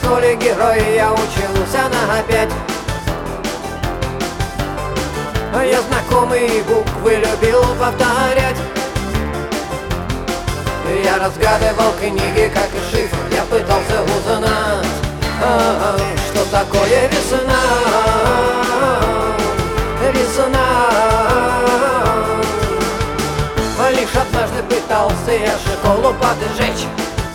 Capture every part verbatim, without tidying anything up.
школе герой, я учился на пять. Я знакомые буквы любил повторять. Я разгадывал книги, как и шифр. Я пытался узнать, а, что такое весна. Весна. Лишь однажды пытался я школу поджечь.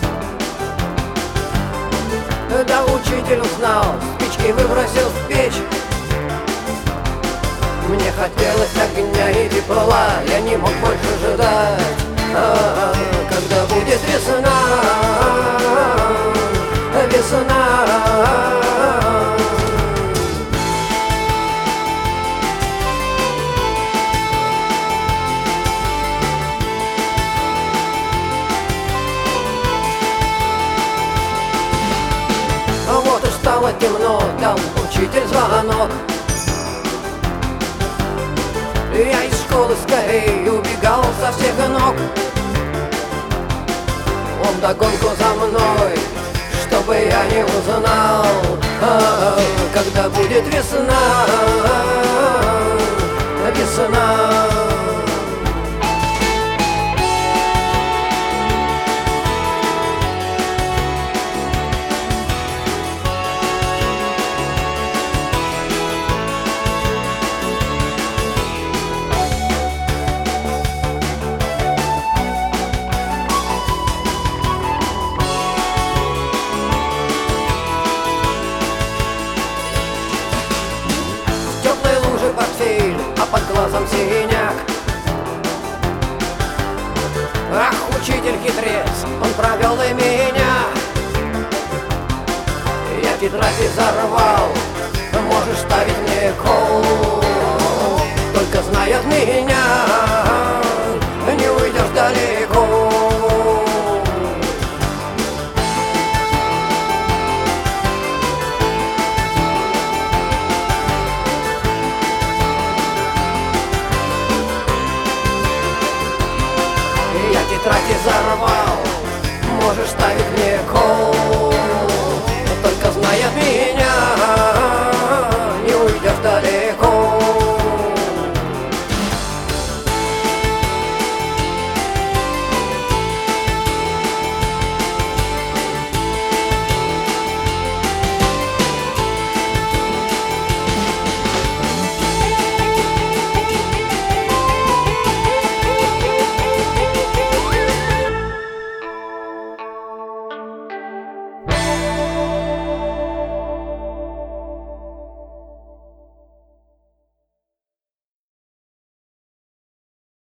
Да учитель узнал, спички выбросил в печь. Мне хотелось огня и тепла, я не мог больше ждать, а, когда будет весна. Весна. Вот и стало темно, дал учитель звонок. Я из школы скорее убегал со всех ног. Он вдогонку за мной, чтобы я не узнал, а, когда будет весна. Весна. Портфель, а под глазом синяк. Ах, учитель хитрец, он провел и меня. Я тетради взорвал, можешь ставить мне кол. Только знай от меня, не уйдешь далеко. Я тетради взорвал, можешь ставить